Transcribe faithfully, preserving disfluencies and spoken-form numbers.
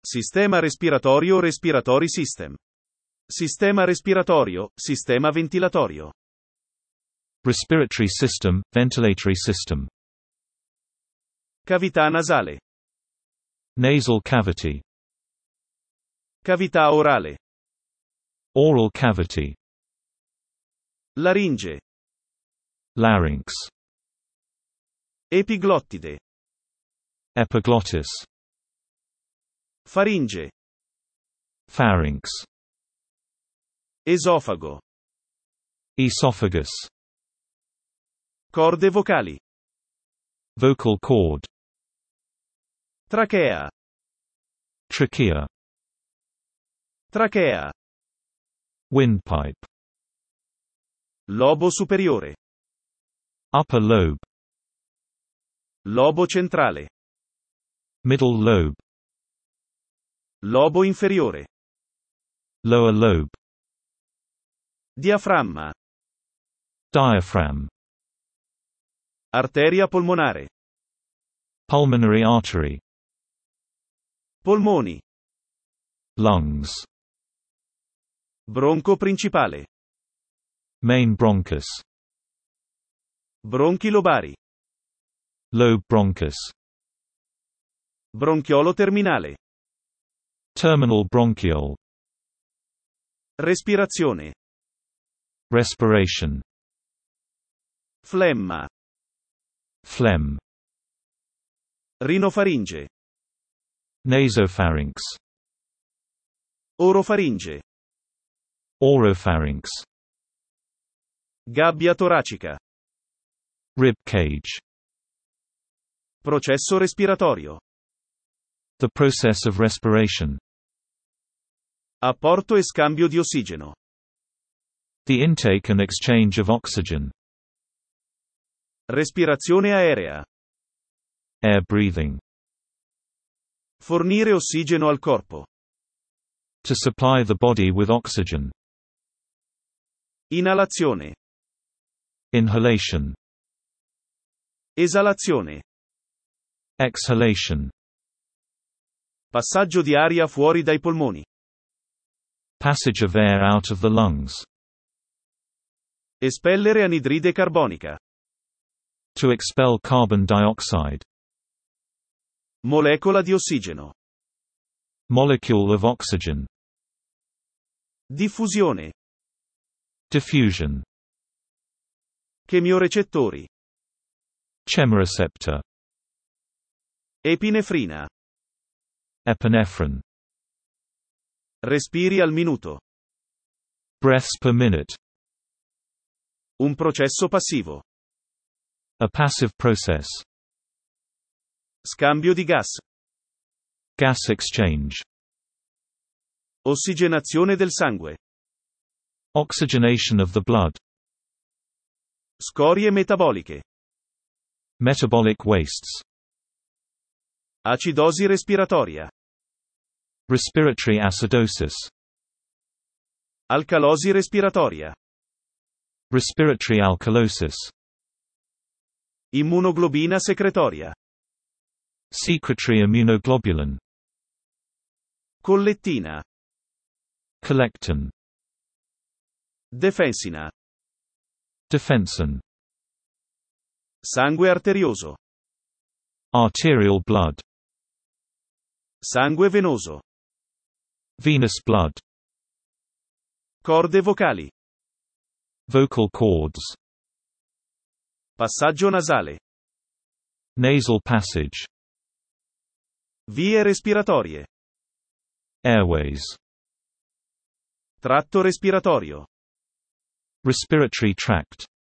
Sistema respiratorio o respiratory system. Sistema respiratorio, sistema ventilatorio. Respiratory system, ventilatory system. Cavità nasale. Nasal cavity. Cavità orale. Oral cavity. Laringe. Larynx. Epiglottide. Epiglottis. Faringe. Pharynx. Esofago. Esophagus. Corde vocali. Vocal cord. Trachea. Trachea. Trachea. Windpipe. Lobo superiore. Upper lobe. Lobo centrale. Middle lobe. Lobo inferiore. Lower lobe. Diaframma. Diaphragm. Arteria polmonare. Pulmonary artery. Polmoni. Lungs. Bronco principale. Main bronchus. Bronchi lobari. Lobe bronchus. Bronchiolo terminale. Terminal bronchiole. Respirazione. Respiration. Flemma. Phlegm. Rinofaringe. Nasopharynx. Orofaringe. Oropharynx. Gabbia toracica. Rib cage. Processo respiratorio. The process of respiration. Apporto e scambio di ossigeno. The intake and exchange of oxygen. Respirazione aerea. Air breathing. Fornire ossigeno al corpo. To supply the body with oxygen. Inalazione. Inhalation. Esalazione. Exhalation. Passaggio di aria fuori dai polmoni. Passage of air out of the lungs. Espellere anidride carbonica. To expel carbon dioxide. Molecola di ossigeno. Molecule of oxygen. Diffusione. Diffusion. Chemiorecettori. Chemoreceptor. Epinefrina. Epinephrine. Respiri al minuto. Breaths per minute. Un processo passivo. A passive process. Scambio di gas. Gas exchange. Ossigenazione del sangue. Oxygenation of the blood. Scorie metaboliche. Metabolic wastes. Acidosi respiratoria. Respiratory acidosis. Alcalosi respiratoria. Respiratory alkalosis. Immunoglobina secretoria. Secretory immunoglobulin. Collettina. Collectin. Defensina. Defensin. Sangue arterioso. Arterial blood. Sangue venoso. Venous blood. Corde vocali. Vocal cords. Passaggio nasale. Nasal passage. Vie respiratorie. Airways. Tratto respiratorio. Respiratory tract.